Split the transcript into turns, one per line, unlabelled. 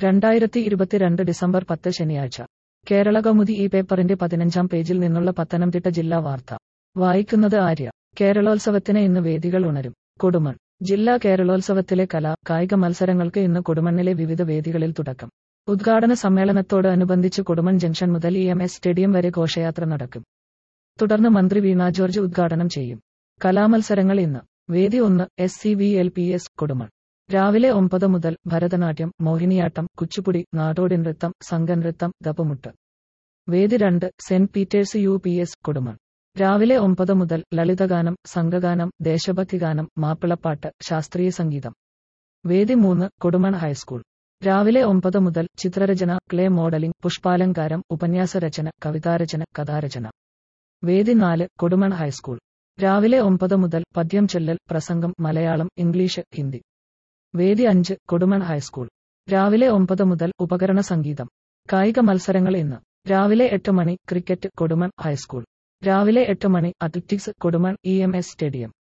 2022 December 10 ശനിയാഴ്ച കേരളകൗമുദി ഈ പേപ്പറിന്റെ 15-ാം പേജിൽ നിന്നുള്ള പത്തനംതിട്ട ജില്ലാ വാർത്ത വായിക്കുന്നത് ആര്യ. കേരളോത്സവത്തിന് ഇന്ന് വേദികൾ ഉണരും. കൊടുമൺ. ജില്ലാ കേരളോത്സവത്തിലെ കായിക മത്സരങ്ങൾക്ക് ഇന്ന് കൊടുമണ്ണിലെ വിവിധ വേദികളിൽ തുടക്കം. ഉദ്ഘാടന സമ്മേളനത്തോട് അനുബന്ധിച്ച് കൊടുമൺ ജംഗ്ഷൻ മുതൽ EMS സ്റ്റേഡിയം വരെ ഘോഷയാത്ര നടക്കും. തുടർന്ന് മന്ത്രി വീണ ജോർജ് ഉദ്ഘാടനം ചെയ്യും. കലാമത്സരങ്ങൾ ഇന്ന്. വേദി 1 SCVLPS കൊടുമൺ. രാവിലെ 9 മുതൽ ഭരതനാട്യം, മോഹിനിയാട്ടം, കുച്ചുപുടി, നാടോടി നൃത്തം, സംഘനൃത്തം, ദപ്പുമുട്ട്. വേദി 2 സെന്റ് പീറ്റേഴ്സ് UPS കൊടുമൺ. രാവിലെ 9 മുതൽ ലളിതഗാനം, സംഘഗാനം, ദേശഭക്തിഗാനം, മാപ്പിളപ്പാട്ട്, ശാസ്ത്രീയ സംഗീതം. വേദി 3 കൊടുമൺ ഹൈസ്കൂൾ. രാവിലെ 9 മുതൽ ചിത്രരചന, ക്ലേ മോഡലിംഗ്, പുഷ്പാലങ്കാരം, ഉപന്യാസരചന, കവിതാരചന, കഥാരചന. വേദി 4 കൊടുമൺ ഹൈസ്കൂൾ. രാവിലെ 9 മുതൽ പദ്യം ചൊല്ലൽ, പ്രസംഗം, മലയാളം, ഇംഗ്ലീഷ്, ഹിന്ദി. വേദി 5 കൊടുമൺ ഹൈസ്കൂൾ. രാവിലെ 9 മുതൽ ഉപകരണ സംഗീതം. കായിക മത്സരങ്ങൾ ഇന്ന്. രാവിലെ 8 മണി ക്രിക്കറ്റ് കൊടുമൺ ഹൈസ്കൂൾ. രാവിലെ 8 മണി അത്ലറ്റിക്സ് കൊടുമൺ EMS സ്റ്റേഡിയം.